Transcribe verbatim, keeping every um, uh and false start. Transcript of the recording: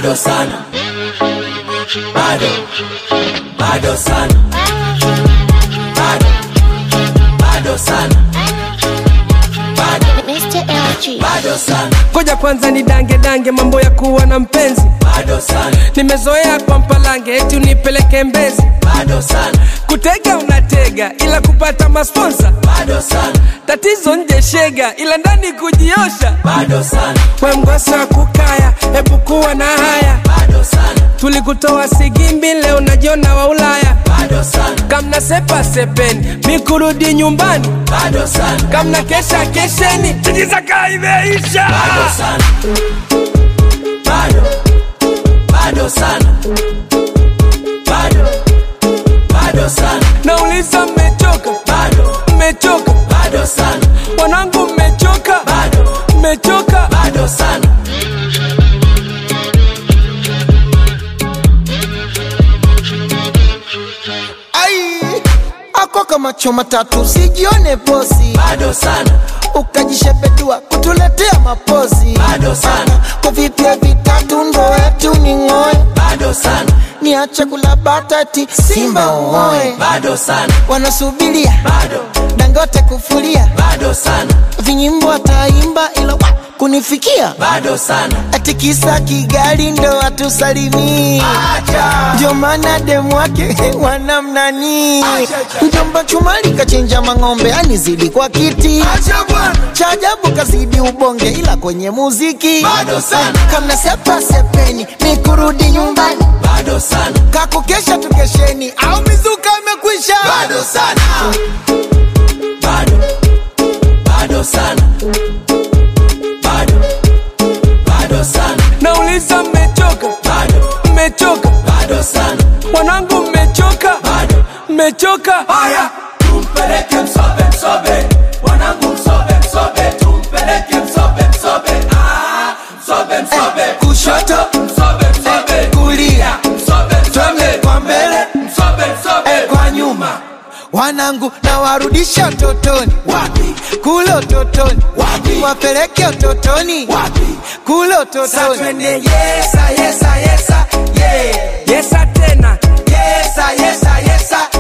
bado sana, bado, bado sana, bado, bado sana, bado, Mister L G. bado sana. Koja kwanza ni dange dange mambo ya kuwa na mpenzi. Bado sana. Nimezoea kwa mpalange eti unipeleke Mbezi. Bado sana. Kutega unatega ila kupata masponsa. Bado sana. Tatizo nje shega ila ndani kujiosha. Bado sana. We mgosa kukaya hebu kuwa na haya. Bado sana. Tulikutoa Sigimbi leo najiona wa Ulaya. Bado sana. Kamna sepa sepeni mikurudi nyumbani. Bado sana. Kamna kesha kesheni tijizaka imeisha. Bado sana. Bado, bado sana, bado, bado sana. Nauliza mmechoka, bado, mmechoka, bado sana. Wanangu mmechoka, bado, mmechoka, bado sana. Ai, ako kama choma tatu sijione posi. Bado sana. Ukajishepedua kutuletea mapozi. Bado sana. Kwa vipia vitatu ndo etu ni ngoe. Bado sana. Niache kula batati Simba uoe. Bado sana. Wanasubilia bado, Dangote kufulia. Bado sana. Vinyimbo ataimba ila wa kunifikia. Bado sana. Atikisa Kigali ndo atusalimi. Ndio maana demu wake wanamnani. Mjomba Chumali kachinja mang'ombe anizidi kwa kiti. Cha ajabu kazidi ubonge ila kwenye muziki. Bado sana. Kamna sepa sepeni mikurudi nyumbani. Bado sana. Kakukesha tukesheni au mizuka imekwisha. Bado sana. Bado, bado sana, bado, bado sana. Nauliza mmechoka, bado, mmechoka, bado sana. Wanangu mmechoka, bado, mmechoka. Haya, tumpeleke Msobe Msobe. Wanangu Msobe Msobe. Tumpeleke Msobe Msobe. Ah, Msobe Msobe. Eh, kushoto Msobe Msobe. kulia Msobe Msobe. kwa mbele Msobe Msobe. eh, kwa nyuma. Wanangu na warudisha utotoni. Wapi? Kule utotoni. Wapi? Wapeleke utotoni. Wapi? Kule utotoni. Sa twende yesa yesa yesa yeah. Yesa tena, Yesa yesa yesa